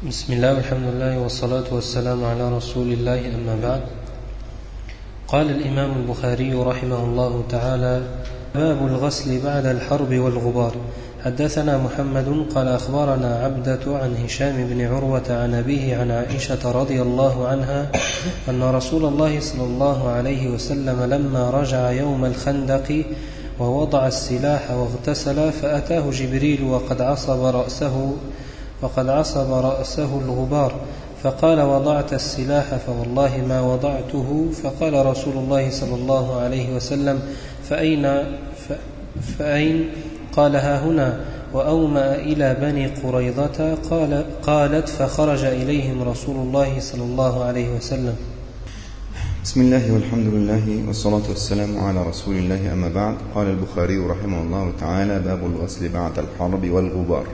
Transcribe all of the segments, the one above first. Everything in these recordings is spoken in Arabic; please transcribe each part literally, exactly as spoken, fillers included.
بسم الله والحمد لله والصلاة والسلام على رسول الله، أما بعد. قال الإمام البخاري رحمه الله تعالى: باب الغسل بعد الحرب والغبار. حدثنا محمد قال أخبرنا عبدة عن هشام بن عروة عن أبيه عن عائشة رضي الله عنها أن رسول الله صلى الله عليه وسلم لما رجع يوم الخندق ووضع السلاح واغتسل فأتاه جبريل وقد عصب رأسه وقد عصب رأسه الغبار، فقال: وضعت السلاح؟ فوالله ما وضعته. فقال رسول الله صلى الله عليه وسلم: فأين, فأين؟ قال: ها هنا. وأومأ إلى بني قريظة. قال قالت: فخرج إليهم رسول الله صلى الله عليه وسلم. بسم الله والحمد لله والصلاة والسلام على رسول الله، أما بعد. قال البخاري رحمه الله تعالى: باب الغسل بعد الحرب والغبار،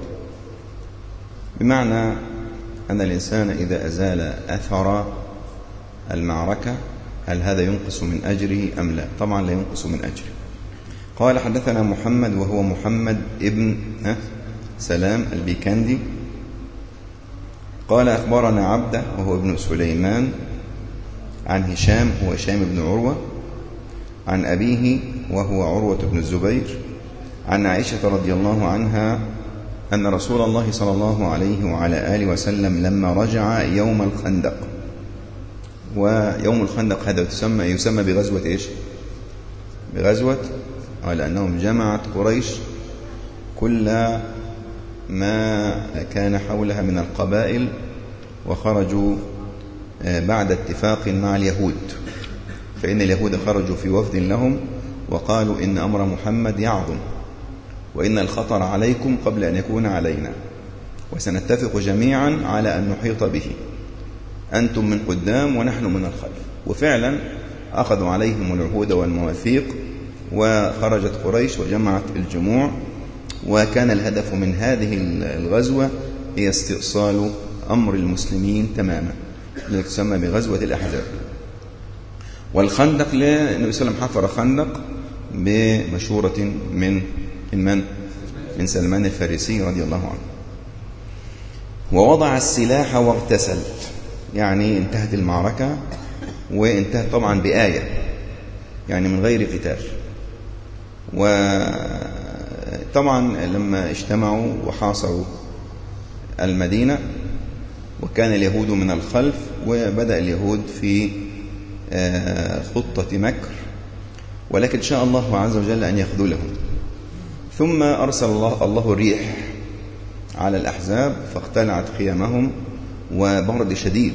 بمعنى أن الإنسان إذا أزال أثر المعركة هل هذا ينقص من أجره أم لا؟ طبعا لا ينقص من أجره. قال: حدثنا محمد وهو محمد ابن سلام البيكندي. قال: أخبرنا عبدة وهو ابن سليمان عن هشام هو هشام بن عروة عن أبيه وهو عروة بن الزبير عن عائشة رضي الله عنها أن رسول الله صلى الله عليه وعلى آله وسلم لما رجع يوم الخندق، ويوم الخندق هذا يسمى, يسمى بغزوة إيش؟ بغزوة آه لأنهم جمعت قريش كل ما كان حولها من القبائل وخرجوا بعد اتفاق مع اليهود، فإن اليهود خرجوا في وفد لهم وقالوا: إن أمر محمد يعظم وإن الخطر عليكم قبل أن يكون علينا، وسنتفق جميعا على أن نحيط به، أنتم من قدام ونحن من الخلف. وفعلا أخذوا عليهم العهود والمواثيق وخرجت قريش وجمعت الجموع، وكان الهدف من هذه الغزوة هي استئصال أمر المسلمين تماما، التي تسمى بغزوة الأحزاب. والخندق للنبي صلى الله عليه وسلم حفر خندق بمشورة من من من سلمان الفارسي رضي الله عنه. ووضع السلاح واغتسل، يعني انتهت المعركة وانتهت طبعا بآية، يعني من غير قتال. وطبعا لما اجتمعوا وحاصروا المدينة وكان اليهود من الخلف، وبدأ اليهود في خطة مكر، ولكن شاء الله عز وجل أن يخذلهم. ثم أرسل الله, الله الريح على الأحزاب فاقتلعت خيامهم وبرد شديد.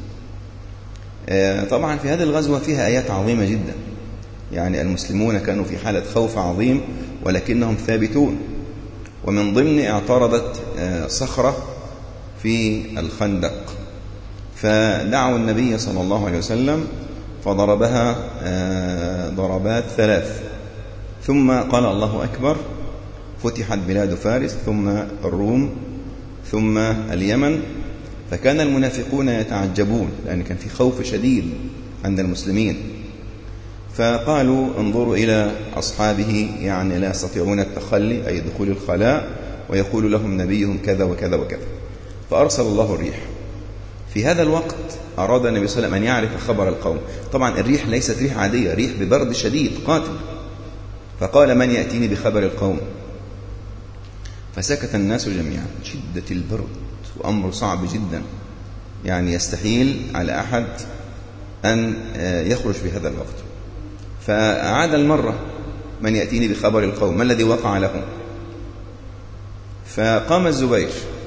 طبعا في هذه الغزوة فيها آيات عظيمة جدا، يعني المسلمون كانوا في حالة خوف عظيم ولكنهم ثابتون. ومن ضمن اعترضت صخرة في الخندق فدعوا النبي صلى الله عليه وسلم فضربها ضربات ثلاث، ثم قال: الله أكبر، فتحت بلاد فارس ثم الروم ثم اليمن. فكان المنافقون يتعجبون لأن كان في خوف شديد عند المسلمين، فقالوا: انظروا إلى أصحابه، يعني لا يستطيعون التخلي أي دخول الخلاء، ويقول لهم نبيهم كذا وكذا وكذا. فأرسل الله الريح. في هذا الوقت أراد النبي صلى الله عليه وسلم أن يعرف خبر القوم. طبعا الريح ليست ريح عادية، ريح ببرد شديد قاتل. فقال: من يأتيني بخبر القوم؟ فسكت الناس جميعا، شدة البرد وأمر صعب جدا، يعني يستحيل على أحد أن يخرج في هذا الوقت. فأعاد المرة: من يأتيني بخبر القوم؟ ما الذي وقع لهم؟ فقام الزبير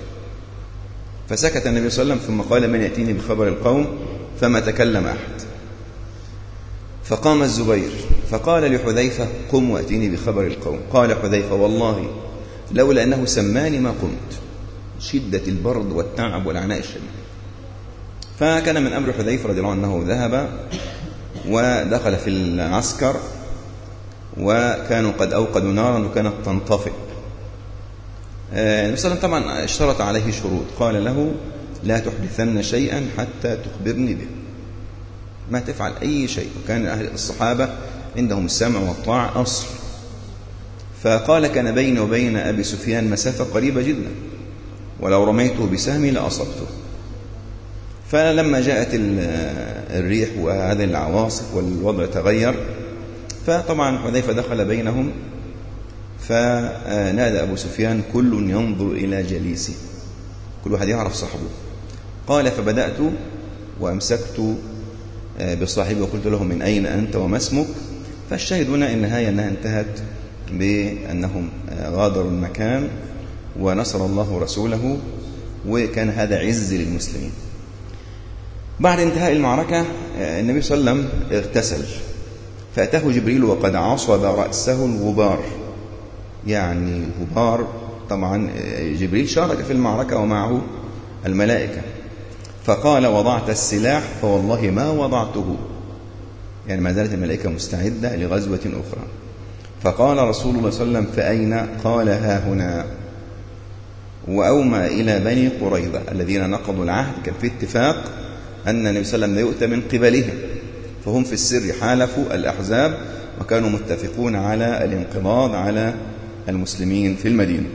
فسكت النبي صلى الله عليه وسلم، ثم قال: من يأتيني بخبر القوم؟ فما تكلم أحد. فقام الزبير فقال لحذيفة: قم وأتيني بخبر القوم. قال حذيفة: والله لولا أنه سماني ما قمت، شدة البرد والتعب والعناء الشديد. فكان من أمر حذيفة رضي الله عنه أنه ذهب ودخل في العسكر، وكانوا قد أوقدوا نارا وكانت تنطفئ. النبي صلى الله عليه وسلم طبعا اشترط عليه شروط، قال له: لا تحدثن شيئا حتى تخبرني به، ما تفعل أي شيء. وكان أهل الصحابة عندهم السمع والطاعة أصل. فقال: كان بيني وبين أبي سفيان مسافة قريبة جدا، ولو رميته بسهمي لأصبته. فلما جاءت الريح وهذه العواصف والوضع تغير، فطبعا حذيفة دخل بينهم فنادى أبو سفيان: كل ينظر إلى جليسه، كل واحد يعرف صاحبه. قال: فبدأت وأمسكت بصاحبي وقلت له: من أين أنت وما اسمك؟ فالشاهد هنا النهاية أنها انتهت بأنهم غادروا المكان ونصر الله رسوله، وكان هذا عز للمسلمين. بعد انتهاء المعركة النبي صلى الله عليه وسلم اغتسل، فأتاه جبريل وقد عصب رأسه الغبار، يعني الغبار طبعا جبريل شارك في المعركة ومعه الملائكة، فقال: وضعت السلاح؟ فوالله ما وضعته، يعني ما زالت الملائكة مستعدة لغزوة أخرى. فقال رسول الله صلى الله عليه وسلم: فأين؟ قال: ها هنا. وأومى إلى بني قريظة الذين نقضوا العهد. كان في اتفاق أن النبي صلى الله عليه وسلم يؤتى من قبلهم، فهم في السر حالفوا الأحزاب وكانوا متفقون على الانقضاض على المسلمين في المدينة.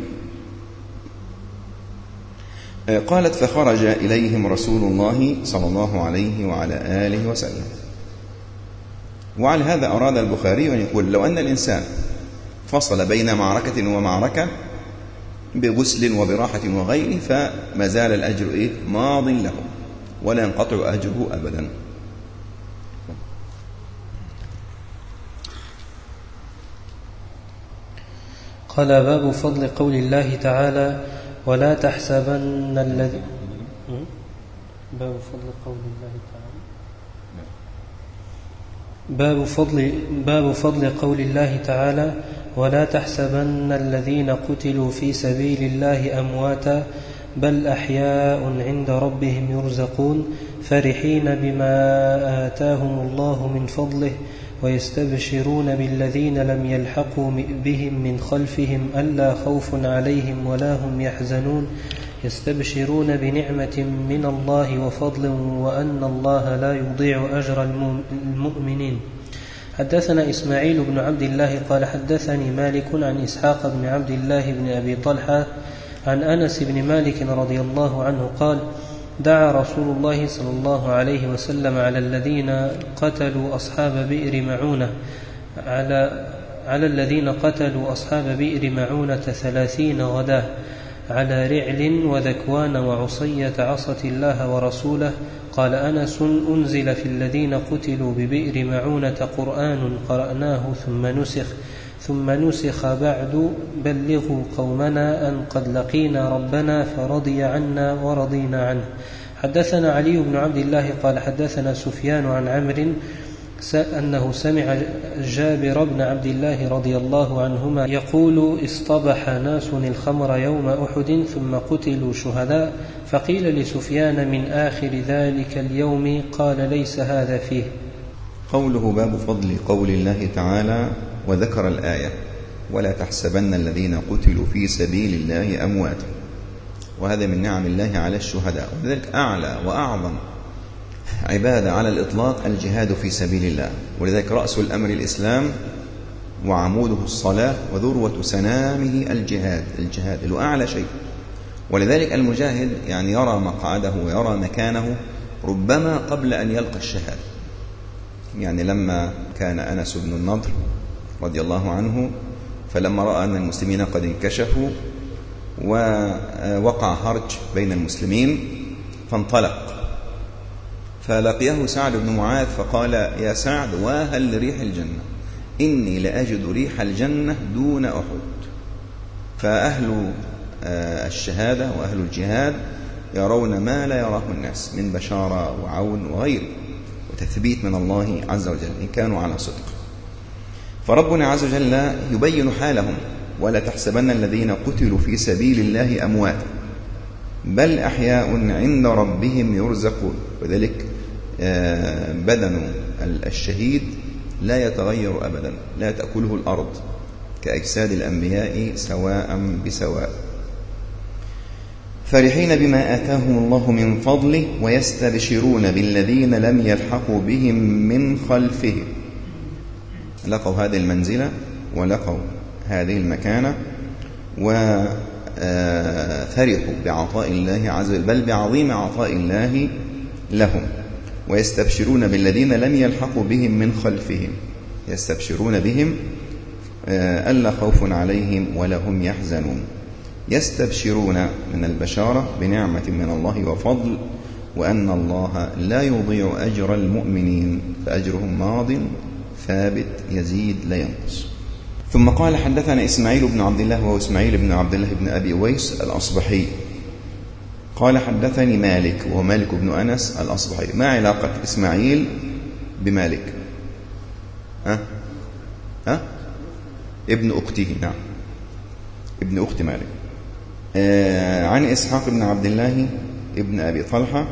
قالت: فخرج إليهم رسول الله صلى الله عليه وعلى آله وسلم. وعلى هذا أراد البخاري أن يقول: لو أن الإنسان فصل بين معركة ومعركة بغسل وبراحة وغيره فما زال الأجر إيه؟ ماض له ولا ينقطع أجره أبدا. قال: باب فضل قول الله تعالى: ولا تحسبن الذي باب فضل قول الله تعالى باب فضل باب فضل قول الله تعالى: ولا تحسبن الذين قتلوا في سبيل الله أمواتا بل أحياء عند ربهم يرزقون فرحين بما آتاهم الله من فضله ويستبشرون بالذين لم يلحقوا بهم من خلفهم ألا خوف عليهم ولا هم يحزنون يستبشرون بنعمة من الله وفضل وأن الله لا يضيع أجر المؤمنين. حدثنا إسماعيل بن عبد الله قال: حدثني مالك عن إسحاق بن عبد الله بن أبي طلحة عن أنس بن مالك رضي الله عنه قال: دعا رسول الله صلى الله عليه وسلم على الذين قتلوا أصحاب بئر معونة على على الذين قتلوا أصحاب بئر معونة ثلاثين غداة على رعل وذكوان وعصية عصت الله ورسوله. قال أنس: أنزل في الذين قتلوا ببئر معونة قرآن قرأناه ثم نسخ ثم نسخ بعد بلغوا قومنا أن قد لقينا ربنا فرضي عنا ورضينا عنه. حدثنا علي بن عبد الله قال: حدثنا سفيان عن عمرو أنه سمع جابر بن عبد الله رضي الله عنهما يقول: اصطبح ناس الخمر يوم أحد ثم قتلوا شهداء، فقيل لسفيان: من آخر ذلك اليوم؟ قال: ليس هذا فيه. قوله: باب فضل قول الله تعالى، وذكر الآية: ولا تحسبن الذين قتلوا في سبيل الله أمواتا، وهذا من نعم الله على الشهداء، وذلك أعلى وأعظم عبادة على الإطلاق الجهاد في سبيل الله، ولذلك رأس الأمر الإسلام وعموده الصلاة وذروة سنامه الجهاد الجهاد اللي أعلى شيء. ولذلك المجاهد يعني يرى مقعده ويرى مكانه ربما قبل أن يلقى الشهادة. يعني لما كان أنس بن النضر رضي الله عنه فلما رأى أن المسلمين قد انكشفوا ووقع هرج بين المسلمين فانطلق، فلقيه سعد بن معاذ فقال: يا سعد، واهل لريح الجنة، إني لأجد ريح الجنة دون أحد. فأهل الشهادة وأهل الجهاد يرون ما لا يراه الناس من بشارة وعون وغيره وتثبيت من الله عز وجل إن كانوا على صدق. فربنا عز وجل يبين حالهم: ولا تحسبن الذين قتلوا في سبيل الله أمواتا بل أحياء عند ربهم يرزقون. وذلك بدن الشهيد لا يتغير أبدا، لا تأكله الأرض كأجساد الأنبياء سواء بسواء. فرحين بما آتاهم الله من فضله ويستبشرون بالذين لم يلحقوا بهم من خلفهم. لقوا هذه المنزلة ولقوا هذه المكانة، فرحوا بعطاء الله عز وجل بل بعظيم عطاء الله لهم. ويستبشرون بالذين لم يلحقوا بهم من خلفهم، يستبشرون بهم ألا خوف عليهم ولا هم يحزنون. يستبشرون من البشارة بنعمة من الله وفضل، وأن الله لا يضيع أجر المؤمنين، فأجرهم ماض ثابت يزيد لا ينقص. ثم قال حدثنا إسماعيل بن عبد الله وهو إسماعيل بن عبد الله بن أبي أويس الأصبحي قال حدثني مالك وهو مالك بن أنس الأصبحي. ما علاقة إسماعيل بمالك؟ ها؟ ها؟ ابن أخته، نعم ابن أخت مالك. آه عن إسحاق بن عبد الله ابن أبي طلحة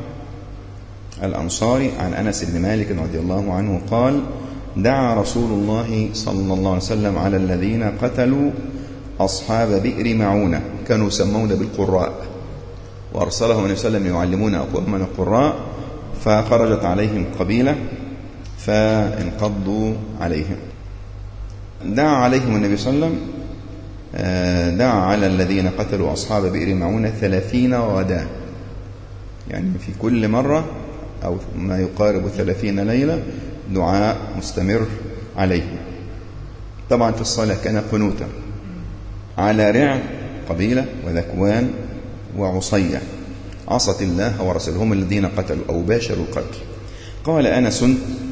الأنصاري عن أنس بن مالك رضي الله عنه قال دعا رسول الله صلى الله عليه وسلم على الذين قتلوا أصحاب بئر معونة، كانوا يسمون بالقراء، وأرسلهم النبي صلى الله عليه وسلم يعلمون أقواما القراء، فخرجت عليهم قبيلة فانقضوا عليهم. دعا عليهم النبي صلى الله عليه وسلم، دعا على الذين قتلوا أصحاب بئر معونة ثلاثين غدا، يعني في كل مرة أو ما يقارب ثلاثين ليلة دعاء مستمر عليهم. طبعا في الصلاة كان قنوتا على رع قبيلة وذكوان وعصية عصت الله ورسلهم الذين قتلوا أو باشروا القتل. قال أنس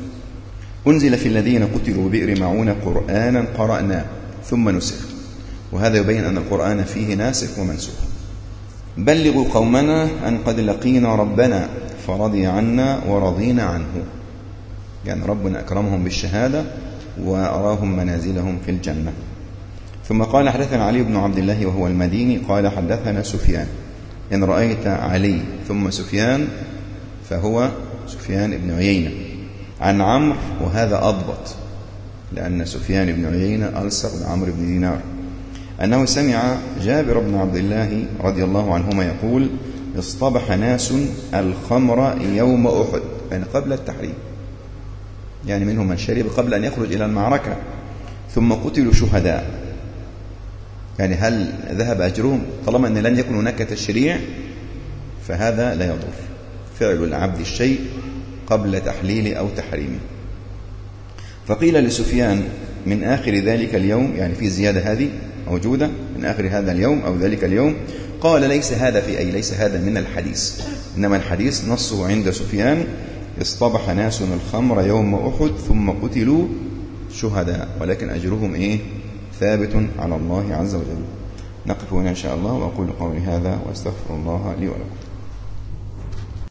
أنزل في الذين قتلوا بئر معونة قرآنا قرأناه ثم نسخ، وهذا يبين أن القرآن فيه ناسخ ومنسوخ. بلغوا قومنا أن قد لقينا ربنا فرضي عنا ورضينا عنه، يعني ربنا أكرمهم بالشهادة وأراهم منازلهم في الجنة. ثم قال حدثنا علي بن عبد الله وهو المديني قال حدثنا سفيان. إن رأيت علي ثم سفيان فهو سفيان بن عيينة عن عمرو، وهذا أضبط لأن سفيان بن عيينة ألصق بعمرو بن دينار، أنه سمع جابر بن عبد الله رضي الله عنهما يقول اصطبح ناس الخمر يوم أحد، يعني قبل التحريم، يعني منهم من شرب قبل أن يخرج إلى المعركة، ثم قتلوا شهداء. يعني هل ذهب أجرهم؟ طالما أن لن يكن هناك تشريع فهذا لا يضر، فعل العبد الشيء قبل تحليل أو تحريمه. فقيل لسفيان من آخر ذلك اليوم، يعني في زيادة هذه موجودة من آخر هذا اليوم أو ذلك اليوم، قال ليس هذا في أي ليس هذا من الحديث، إنما الحديث نصه عند سفيان اصطبح ناس الخمر يوم أحد ثم قتلوا شهداء، ولكن أجرهم إيه؟ ثابت على الله عز وجل. نقف هنا إن شاء الله، وأقول قولي هذا وأستغفر الله لي ولكم.